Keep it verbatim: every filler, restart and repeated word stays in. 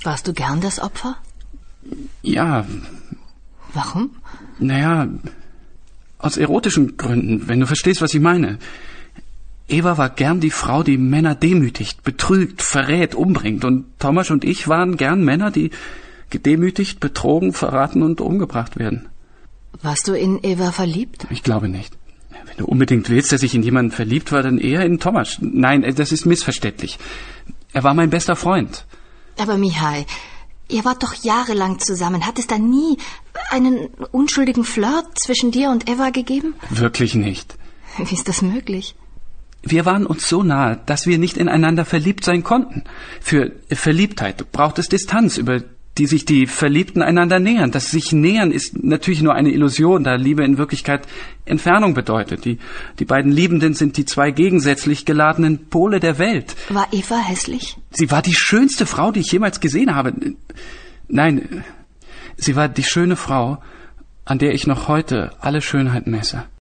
Warst du gern das Opfer? Ja. Warum? Naja, aus erotischen Gründen, wenn du verstehst, was ich meine. Eva war gern die Frau, die Männer demütigt, betrügt, verrät, umbringt. Und Thomas und ich waren gern Männer, die gedemütigt, betrogen, verraten und umgebracht werden. Warst du in Eva verliebt? Ich glaube nicht. Wenn du unbedingt willst, dass ich in jemanden verliebt war, dann eher in Thomas. Nein, das ist missverständlich. Er war mein bester Freund. Aber Mihai, ihr wart doch jahrelang zusammen. Hat es da nie einen unschuldigen Flirt zwischen dir und Eva gegeben? Wirklich nicht. Wie ist das möglich? Wir waren uns so nahe, dass wir nicht ineinander verliebt sein konnten. Für Verliebtheit braucht es Distanz, über die sich die Verliebten einander nähern. Das sich nähern ist natürlich nur eine Illusion, da Liebe in Wirklichkeit Entfernung bedeutet. Die, die beiden Liebenden sind die zwei gegensätzlich geladenen Pole der Welt. War Eva hässlich? Sie war die schönste Frau, die ich jemals gesehen habe. Nein, sie war die schöne Frau, an der ich noch heute alle Schönheit messe.